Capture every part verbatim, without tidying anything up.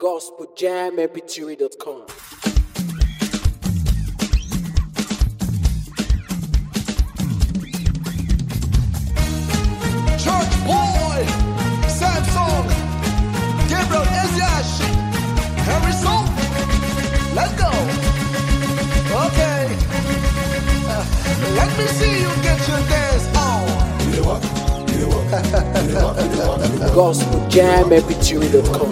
gospel jam m p three dot com. Church boy, Samsung, Gabriel Eziash, Henry Soul. Let's go. Okay. Uh, let me see you get your dance on. gospel jam m p three dot com.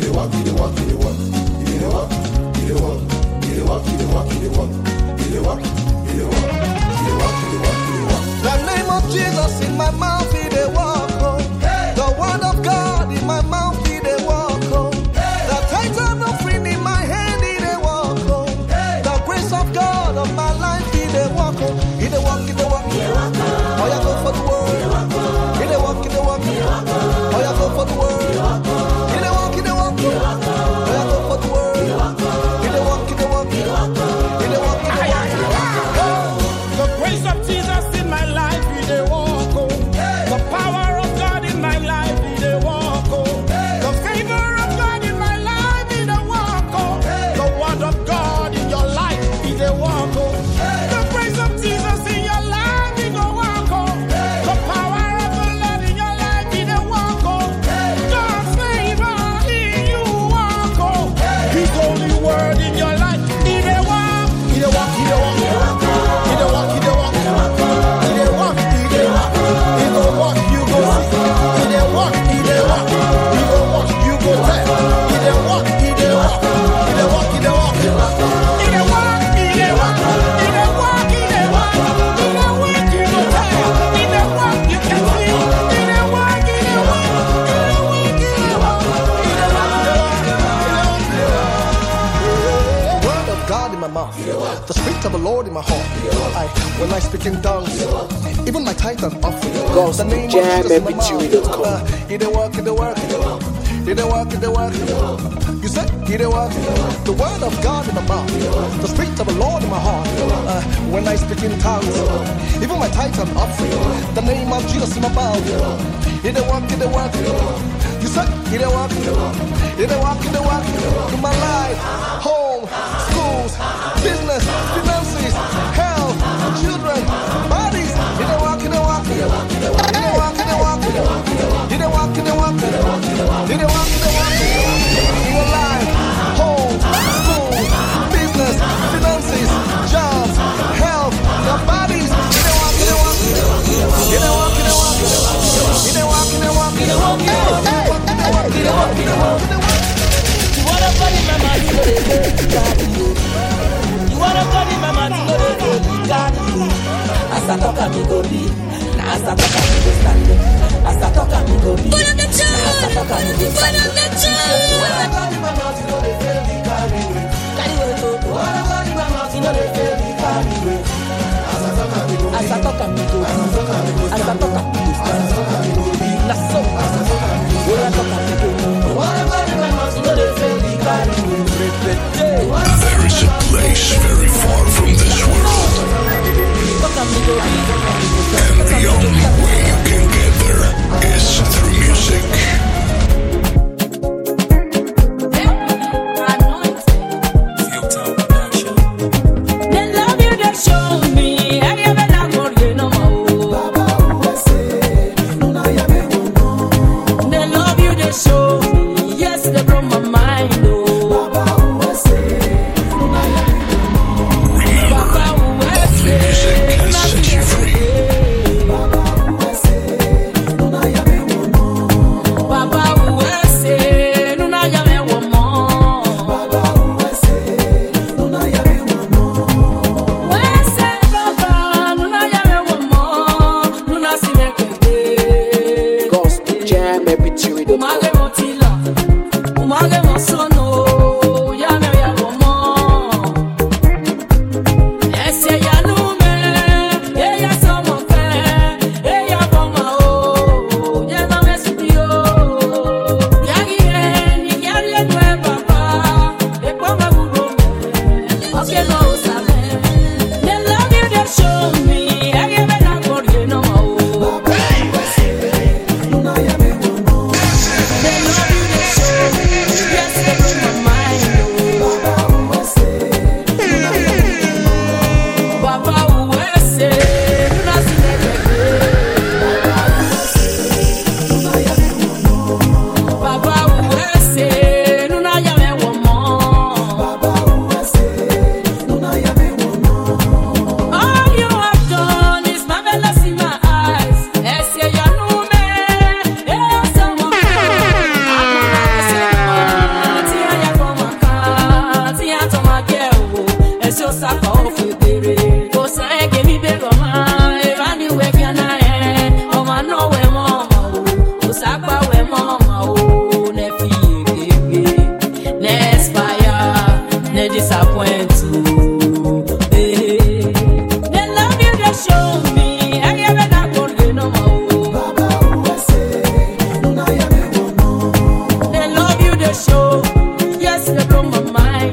The name of Jesus in my mouth, he dey walk on. The word of God in my mouth, he dey walk on. The title of friend in my hand, he dey walk on. The grace of God of my life, he dey walk on. He dey walk, he dey walk, he dey walk. Oh, yeah, go for the word. He dey walk, he dey walk, he dey walk. Oh, yeah, go for the word. He dey walk, he dey walk, he dey walk. Oh, yeah, go for the word. He dey walk, he dey walk, he dey walk. He dey walk, he dey walk, he dey walk. The grace of Jesus in my life, he dey walk on. The power of God in my life, he dey walk on. The favor of God in my life, he dey walk on. The word of God in your life, he dey walk on. The grace of Jesus in your life, he go walk on. The power of the Lord in your life, he dey walk on. God's favor in you walk on. His holy word in your life, he dey walk. He dey walk, he dey walk, he dey walk. He dey walk, he dey walk, he dey walk. He dey walk, he dey walk. He go walk, you go see. He dey walk, he dey walk. He go walk, you go tell. He dey walk, he dey walk. He dey walk, he dey walk. He dey walk, he dey walk. He dey walk, he dey walk. He dey walk, you go tell. He dey walk, you can see. He dey walk, he dey walk. He dey walk, he dey walk. He dey walk, he dey walk. He dey walk, The word of God in my mouth, the spirit of the Lord in my heart. I, when I speak in tongues, even my tithe and offering. Gospel The name of jam Jesus in my m p three dot com. mouth. Uh, He dey work, he dey work, he dey work, he dey work, he dey work. You said he dey work. The word of God in my mouth, the spirit of the Lord in my heart. Uh, when I speak in tongues, even my tithe and offering. The name of Jesus in my mouth. He dey work, he dey work. You said he dey work, he dey work, he dey work, he dey work. In my life, home, schools, business, finances, health, children, bodies. He dey work, he dey work, he dey work, he dey work, he dey work, he dey work, he dey work, he dey work, he dey work, he dey work, he dey work, he dey work. In your life, home, schools, business, finances, jobs, health, your bodies. He dey work, he dey work, he dey work, he dey work, he dey work, he dey work, he dey work, he dey work, he dey work, he dey work, he dey work, he dey work, he dey work, he dey work. You wanna call him my man, you know they go to God. You wanna call him my man, you know they go to God. As I talk, I go be. Now as I talk, I go stand. As I talk, I go be. As I talk, I go stand. You wanna call him my man, you know they fail me carry weight. Carry weight, oh. You wanna call him my man, you know they fail me carry weight. As I talk, I go be. As I talk, I go be. As I talk, I go stand. Now so. You wanna talk, I go be. You wanna call him my man, you know they fail me carry weight. There is a place very far from this world, and the only way you can get there is through music. They love you, they show me. I never know what you know. They love you, they show me. Yes, they blow my mind. Oh. Yes, disappoint you. Hey. The love you they show me, I never not gonna no more. The love you they show, yes they blow my mind.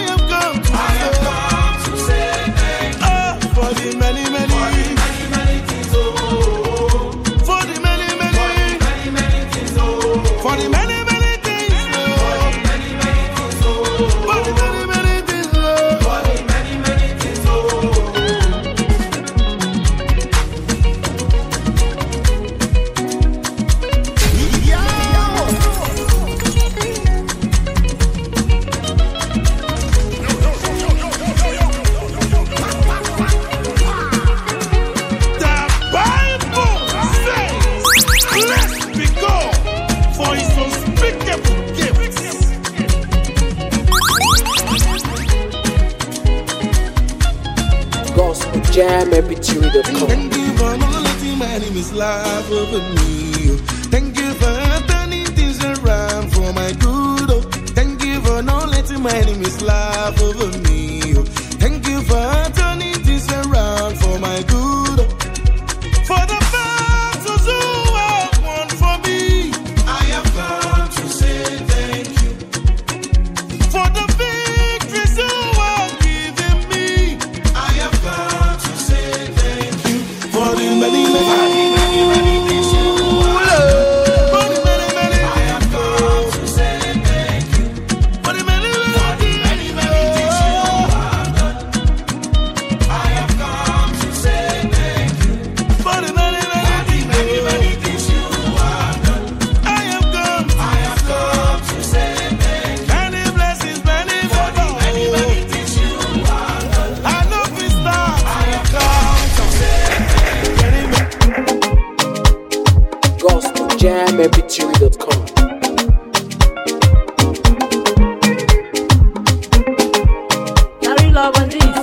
Many, many, many, many jam m p three dot com. Thank you for not letting my enemies laugh over me. Thank you for turning things around for my good. Oh. Thank you for not letting my enemies laugh over me. Oh. Thank you for turning things around for my good. Oh. For the battles who have won for me, I have come to say thank you. For the victories you have given me, I have come to say thank you. For the many, many, many, many, many things you have done. For the many, many, I have come to say thank you. For the many, many, many things you have done, I have come to say thank you. For the many, many, many, many things you have done, I have come, I have come to say thank you. Many blessings, many favors, many, many things you have done. I know we start, I have come to say thank you. gospel jam m p three dot com. Carry love on this.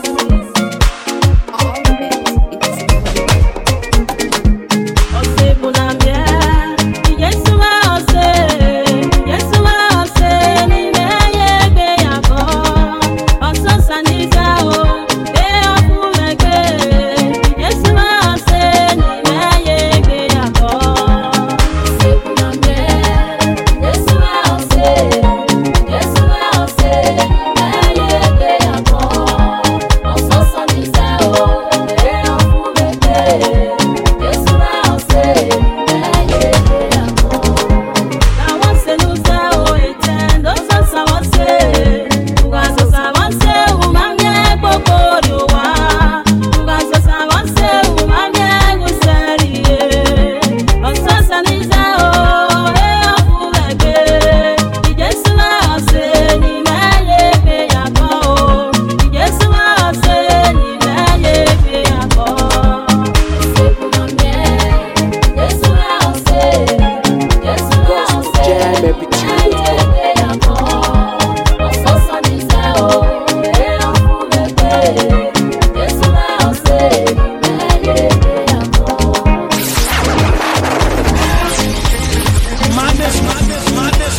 Ose bunamye, Yesua ose, Yesua ose, ni meye be yako. Oso saniza o, be ofumeke. Yesua ose, ni meye be yako. Ose bunamye, Yesua ose, Yesua ose, ni meye be yako. Oso saniza o, be ofumeke. Yesua ose, ni meye be yako. I want to lose the weight and also I want to Uga so I want to umamye bokoriwa Uga so I want to umamye gusariye Also saniza o e ofuleke Ijesua ose ni meye be yako Ijesua ose ni meye be yako Sekunamye Ijesua ose Ijesua ose Jam m p three dot com. Madness, madness, madness.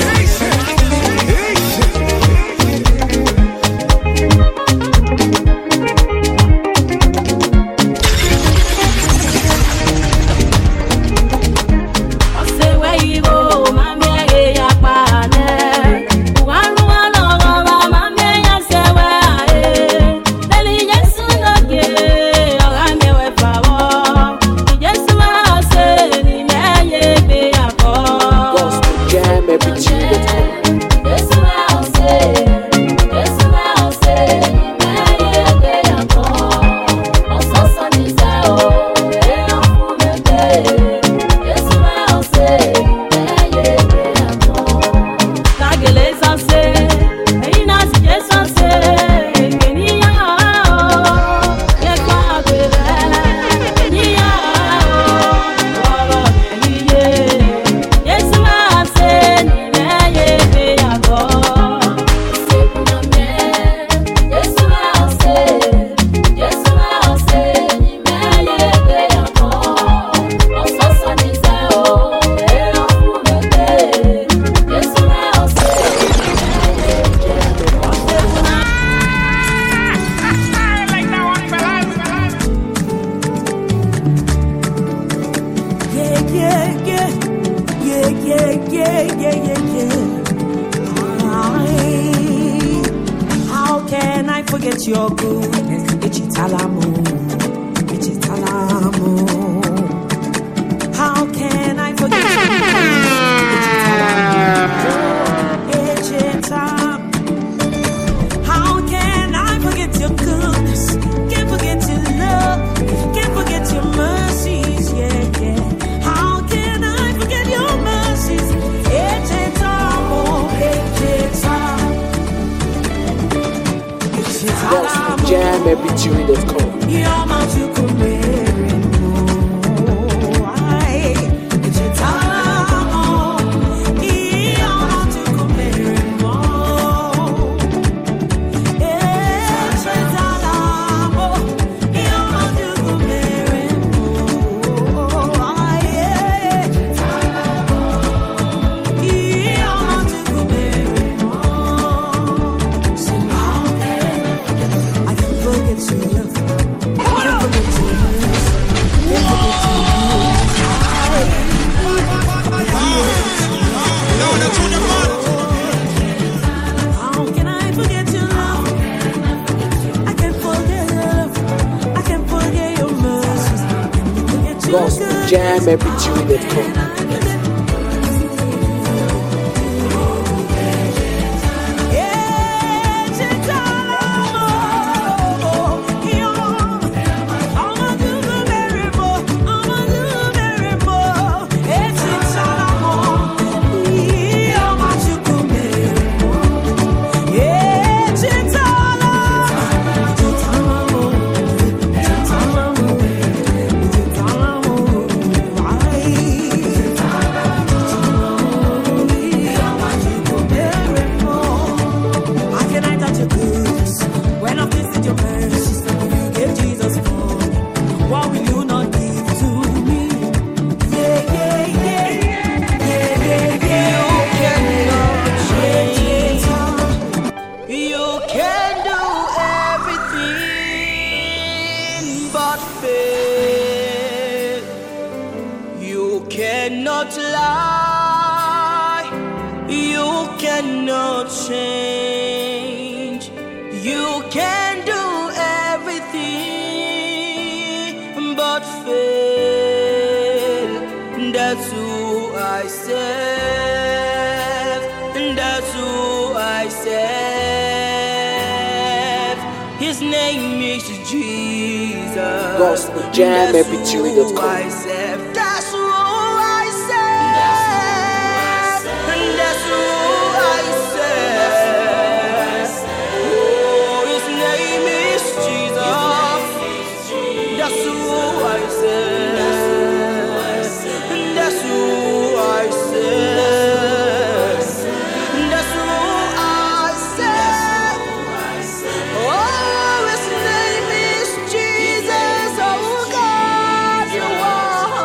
Say where you go, mami e ya pane. Wanu wanu gaba, mami ya se wa e. Leli Yesu loke, oga me we fawo. Yesu wa se ni me ye be yako. gospel jam m p three dot com. Yesu wa se, Yesu wa se ni me ye be yako. Oso saniza o, e ofumeke. Yesu wa se ni me ye be yako. Kagele sanse, eina si Yesu se, keniya o, yekwa gbere, keniya o, oro keniye. Yesu wa se ni me ye be yako. Sekunamye, Yesu wa se, Yesu wa se ni me ye be yako. Oso saniza o, e ofumeke. Yesu wa se. Yeah, yeah, yeah. Yeah, yeah, yeah, yeah, yeah, yeah. I, how can I forget your goodness? Ichitalamo, Ichitalamo. How can I forget your goodness? Ichitalamo, Ichitalamo. How can I forget your goodness? Can't forget your love, can't forget your mercies, yeah, yeah. How can I forget your mercies? Echetamo, echetamo, gospel jam m p three dot com. you're my tukumero. Ay, echetamo, you're my tukumero. Echetamo, you're my gospel jam every tune that comes. Cannot lie, you cannot change, you can do everything but fail. That's who I serve, that's who I serve. His name is Jesus. Gospel jam every tune that comes. That's who I serve, and that's who I serve. Oh, his name is Jesus. That's who I serve, and that's who I serve, and that's who I serve. Oh, his name is Jesus. Oh God, you are.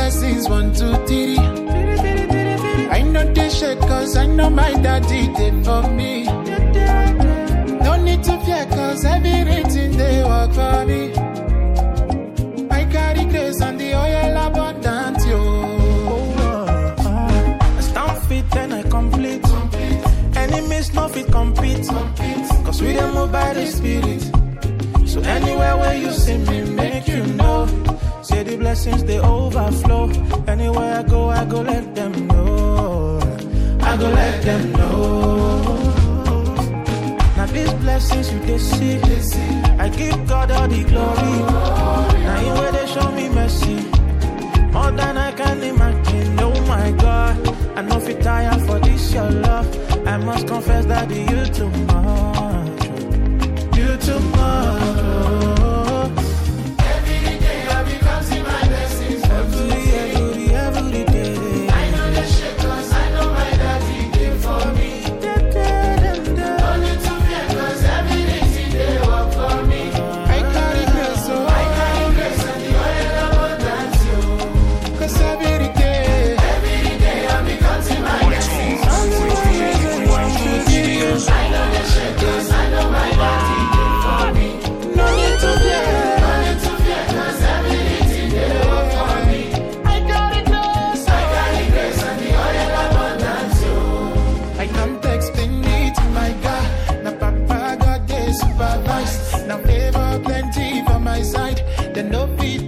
blessings, one, two, three. I know they shake cause I know my daddy did for me. No need to fear cause everything they work for me. I carry grace and the oil abundant, yo. I stand fit and I complete. Enemies no fit compete. Cause we don't move by the spirit. So anywhere where you see me, make you know. Say the blessings they overflow. Anywhere I go, I go let them know. I go let them know. Now these blessings you they see, I give God all the glory. Now you where they show me mercy, more than I can imagine. Oh my God, I know if you tire for this your love, I must confess that you too much, you too much. Every day I be counting my blessings. Every, every, every day. I know the shit cause I know my daddy did for me. Only to fear cause everything they work for me. I carry grace, so I carry grace and the oil abundance, yo. Cause every day, every day I be counting my blessings. I know the shit cause I know my daddy did for me. No need to fear, no need to fear cause everything they work for me. I carry grace, I carry grace and the oil abundance, yo. I can't explain it, my God. Now Papa God they supervise. Now favor plenty for my side. Then no fear